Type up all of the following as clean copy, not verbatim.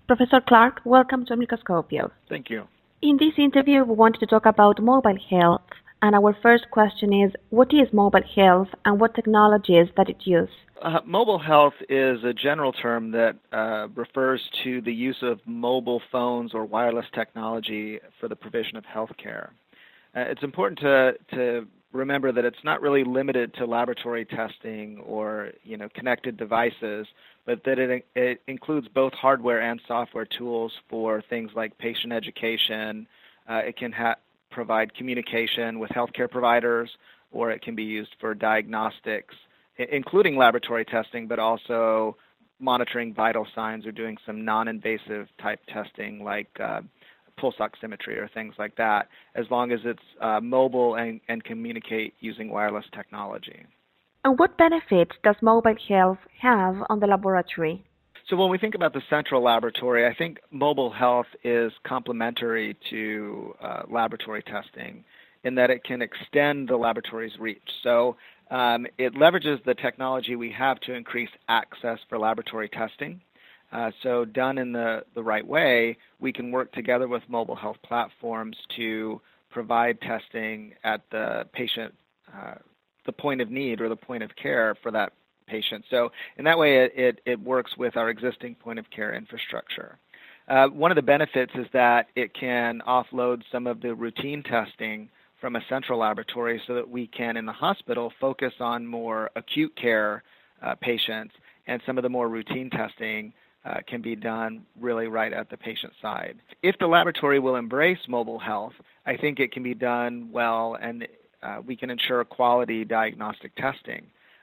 Professor Clark, welcome to Microscopio. Thank you. In this interview, we wanted to talk about mobile health, and our first question is, what is mobile health and what technologies that it uses? Mobile health is a general term that refers to the use of mobile phones or wireless technology for the provision of health care. It's important to remember that it's not really limited to laboratory testing or connected devices, but that it includes both hardware and software tools for things like patient education. It can provide communication with healthcare providers, or it can be used for diagnostics, including laboratory testing, but also monitoring vital signs or doing some non-invasive type testing like pulse oximetry or things like that, as long as it's mobile and communicate using wireless technology. And what benefits does mobile health have on the laboratory? So when we think about the central laboratory, I think mobile health is complementary to laboratory testing in that it can extend the laboratory's reach. So it leverages the technology we have to increase access for laboratory testing. So done in the right way, we can work together with mobile health platforms to provide testing at the patient, the point of need or the point of care for that patient. So in that way, it works with our existing point of care infrastructure. One of the benefits is that it can offload some of the routine testing from a central laboratory so that we can, in the hospital, focus on more acute care patients, and some of the more routine testing can be done really right at the patient side. If the laboratory will embrace mobile health, I think it can be done well, and we can ensure quality diagnostic testing.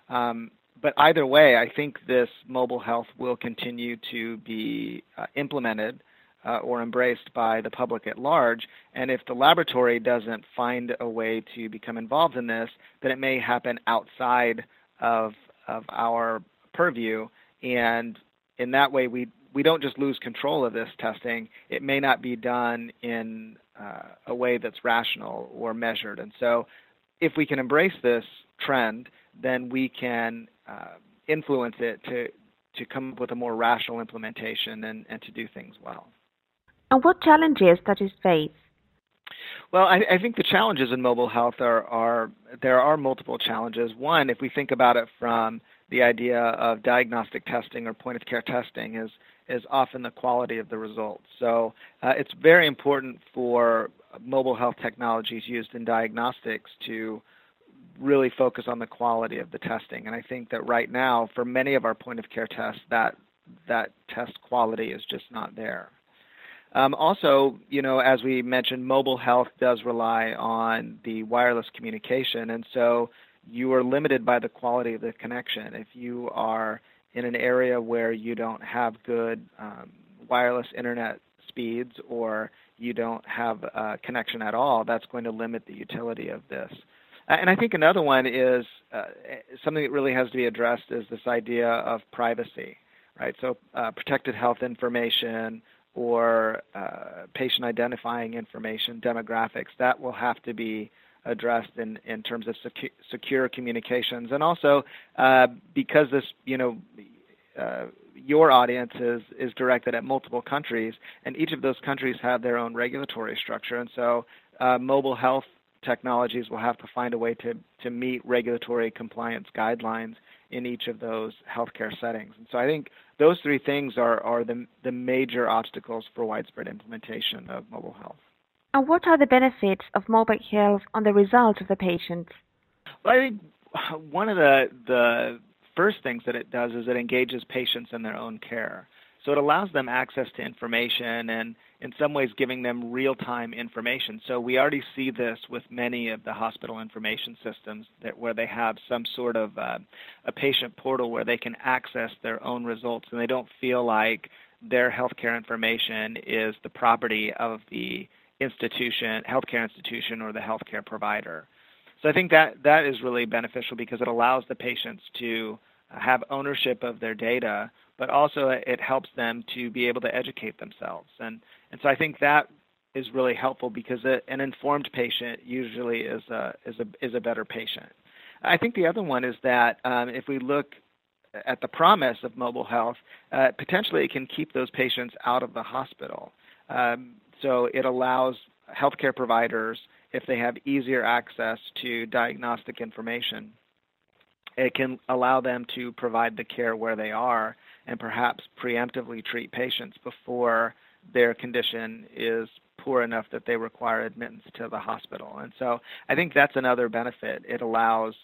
But either way, I think this mobile health will continue to be implemented or embraced by the public at large. And if the laboratory doesn't find a way to become involved in this, then it may happen outside of our purview. And in that way, we don't just lose control of this testing. It may not be done in a way that's rational or measured. And so if we can embrace this trend, then we can influence it to come up with a more rational implementation and to do things well. And what challenges does it face? Well, I think the challenges in mobile health there are multiple challenges. One, if we think about it from the idea of diagnostic testing or point of care testing, is often the quality of the results. So it's very important for mobile health technologies used in diagnostics to really focus on the quality of the testing. And I think that right now, for many of our point of care tests, that test quality is just not there. Also, as we mentioned, mobile health does rely on the wireless communication, and so you are limited by the quality of the connection. If you are in an area where you don't have good wireless internet speeds, or you don't have a connection at all, that's going to limit the utility of this. And I think another one is something that really has to be addressed is this idea of privacy, right? So protected health information or patient identifying information, demographics, that will have to be addressed in terms of secure communications. And also because this, your audience is directed at multiple countries, and each of those countries have their own regulatory structure. And so mobile health technologies will have to find a way to meet regulatory compliance guidelines in each of those healthcare settings. And so I think those three things are the major obstacles for widespread implementation of mobile health. And what are the benefits of mobile health on the results of the patients? Well, I think one of the first things that it does is it engages patients in their own care. So it allows them access to information and in some ways giving them real-time information. So we already see this with many of the hospital information systems where they have some sort of a patient portal where they can access their own results, and they don't feel like their healthcare information is the property of the healthcare institution or the healthcare provider. So I think that is really beneficial because it allows the patients to have ownership of their data, but also it helps them to be able to educate themselves. And so I think that is really helpful because an informed patient usually is a better patient. I think the other one is that if we look at the promise of mobile health, potentially it can keep those patients out of the hospital. So it allows healthcare providers, if they have easier access to diagnostic information, it can allow them to provide the care where they are and perhaps preemptively treat patients before their condition is poor enough that they require admittance to the hospital. And so I think that's another benefit. It allows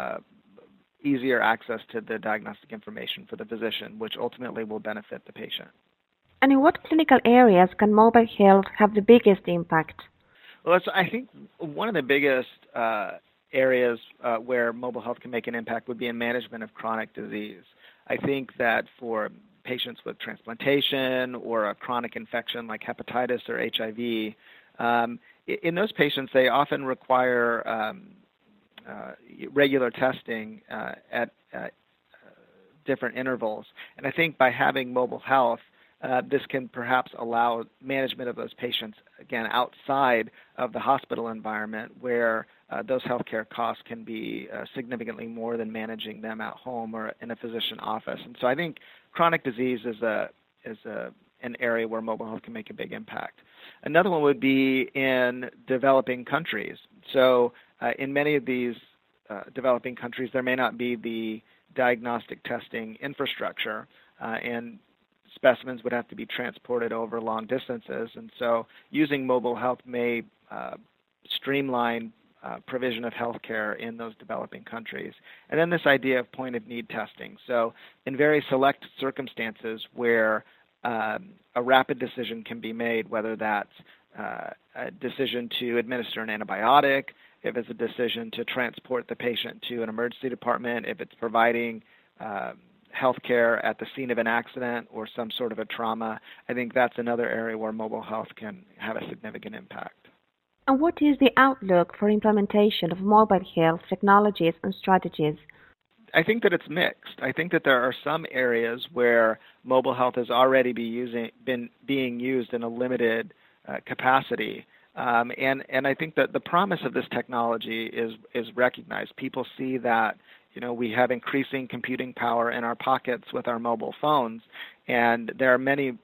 easier access to the diagnostic information for the physician, which ultimately will benefit the patient. And in what clinical areas can mobile health have the biggest impact? Well, I think one of the biggest areas where mobile health can make an impact would be in management of chronic disease. I think that for patients with transplantation or a chronic infection like hepatitis or HIV, in those patients, they often require regular testing at different intervals. And I think by having mobile health, this can perhaps allow management of those patients, again, outside of the hospital environment where those healthcare costs can be significantly more than managing them at home or in a physician office. And so I think chronic disease is an area where mobile health can make a big impact. Another one would be in developing countries. So in many of these developing countries, there may not be the diagnostic testing infrastructure, and specimens would have to be transported over long distances. And so using mobile health may streamline provision of healthcare in those developing countries. And then this idea of point-of-need testing. So in very select circumstances where a rapid decision can be made, whether that's a decision to administer an antibiotic, if it's a decision to transport the patient to an emergency department, if it's providing healthcare at the scene of an accident or some sort of a trauma, I think that's another area where mobile health can have a significant impact. And what is the outlook for implementation of mobile health technologies and strategies? I think that it's mixed. I think that there are some areas where mobile health has already been being used in a limited capacity. And I think that the promise of this technology is recognized. People see that we have increasing computing power in our pockets with our mobile phones, and there are many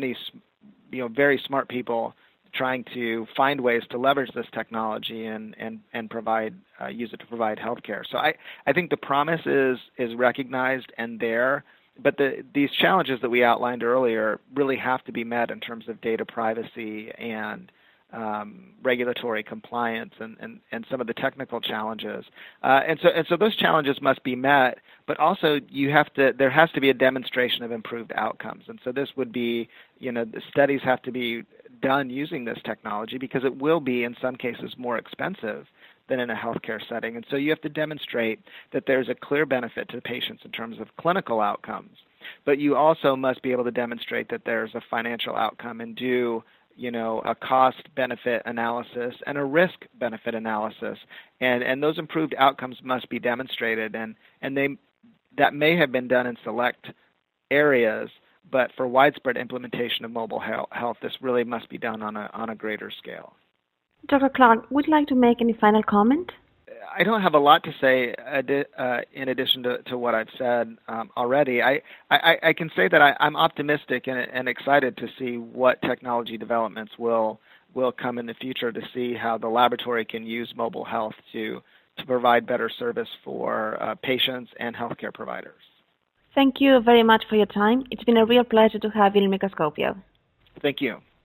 very smart people trying to find ways to leverage this technology and use it to provide healthcare. So I think the promise is recognized and there, but these challenges that we outlined earlier really have to be met in terms of data privacy and regulatory compliance and some of the technical challenges. And so those challenges must be met, but also there has to be a demonstration of improved outcomes. And so this would be, the studies have to be done using this technology because it will be in some cases more expensive than in a healthcare setting. And so you have to demonstrate that there's a clear benefit to patients in terms of clinical outcomes, but you also must be able to demonstrate that there's a financial outcome and do a cost-benefit analysis and a risk-benefit analysis, and those improved outcomes must be demonstrated, and that may have been done in select areas, but for widespread implementation of mobile health, this really must be done on a greater scale. Dr. Clark, would you like to make any final comment? I don't have a lot to say in addition to what I've said already. I can say that I'm optimistic and excited to see what technology developments will come in the future, to see how the laboratory can use mobile health to provide better service for patients and healthcare providers. Thank you very much for your time. It's been a real pleasure to have you in Microscopio. Thank you.